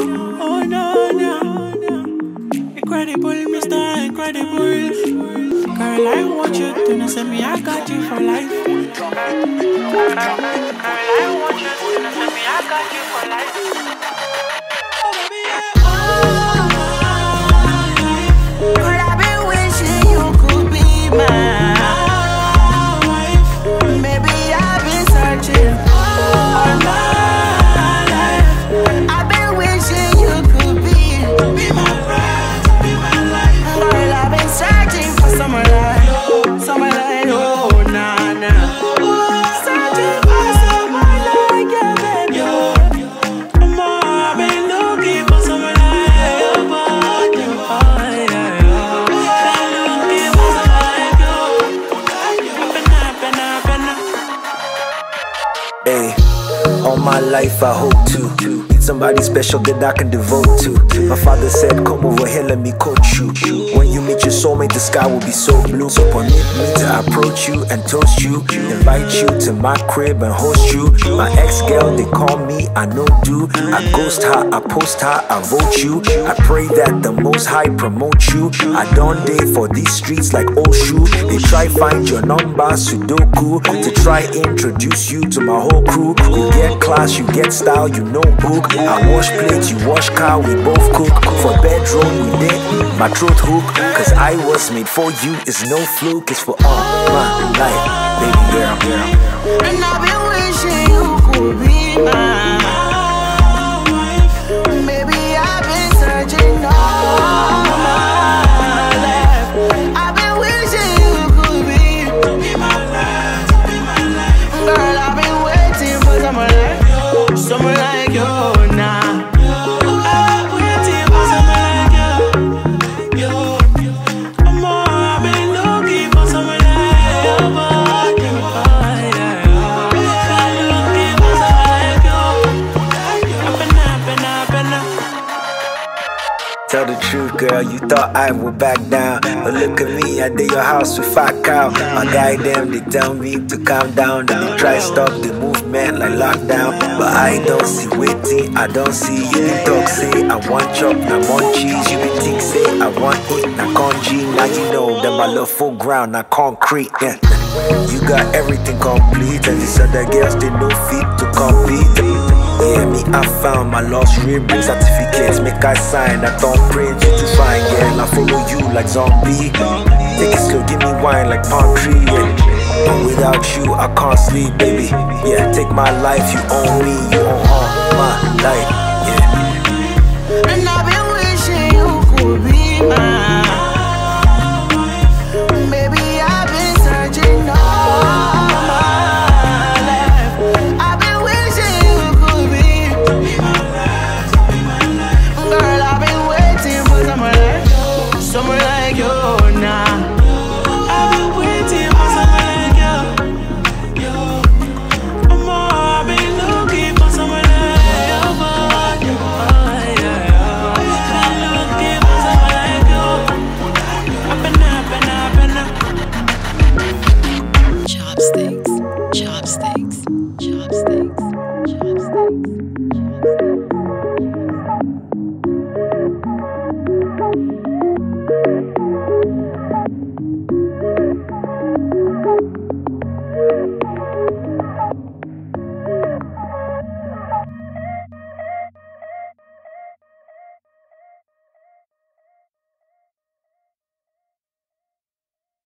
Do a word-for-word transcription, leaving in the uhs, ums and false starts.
oh no, no. Incredible, Mister Incredible. Girl, I want you to know, say me, I got you for life. Girl, I want you to know, say me, I got you for life. Oh, baby, yeah. Oh, Girl, I've been wishing you could be mine. Maybe I've been searching all my life. I've been wishing you could be, be my bride, be my life. girl, I've been searching for someone like, someone like, oh, nah, nah. Searching for someone like you, baby. Mama, I've been looking for someone like you, but you, oh, yeah, yeah. Been looking for someone like you. Been up, been up, been up. Hey, all my life I hope to meet somebody special that I can devote to. My father said, come over here, let me coach you. When you meet your soulmate, the sky will be so blue. So permit me to approach you and toast you, invite you to my crib and host you. My ex-girl, they call me, I know do. I ghost her, I post her, I vote you. I pray that the Most High promote you. I don't date for these streets like old shoe. They try find your number, Sudoku, to try introduce you to my whole crew. You get class, you get style, you know book. I wash plates, you wash car, we both cook. For bedroom, we did my throat hook. Cause I was made for you, it's no fluke. It's for all my life, baby girl, girl. And I've been wishing you could be mine. Maybe I've been searching all my life. I've been wishing you could be, Be my life, be my life. girl, I've been waiting for someone like, someone like you now. I've been waiting for someone like you. Mama, I've been looking for someone like you, but you, oh, yeah, yeah. Been looking for someone like you. Been up, been up, been up. Tell the truth, girl, you thought I would back down. But look at me, I did your house with fat cow. My guy them, they tell me to calm down. Then they try stop the movement like lockdown. But I don't see waiting, I don't see you. They talk, say, I want chop, now want cheese. You be think, say, I want eat, now congee. Now you know that my love full ground, now concrete, yeah. You got everything complete. And these other girls, they no fit to compete. Yeah, me, I found my lost rib certificates. Make I sign, I don't print you to find, yeah. I follow you like zombie. Take it slow, give me wine like palm tree, yeah. And without you, I can't sleep, baby. Yeah, take my life, you own me, you own all my life, yeah. And I've been wishing you could be mine. Maybe I've been searching all my life. I've been wishing you could be, Be my life, be my life. girl, I've been waiting for someone like, someone like you now. I've been waiting for someone like you. Mama, I've been looking for someone like you, but you, oh, yeah, yeah. Been looking for someone like you. I've been up, been up, been up. Chopsticks, chopsticks, chopsticks, chopsticks.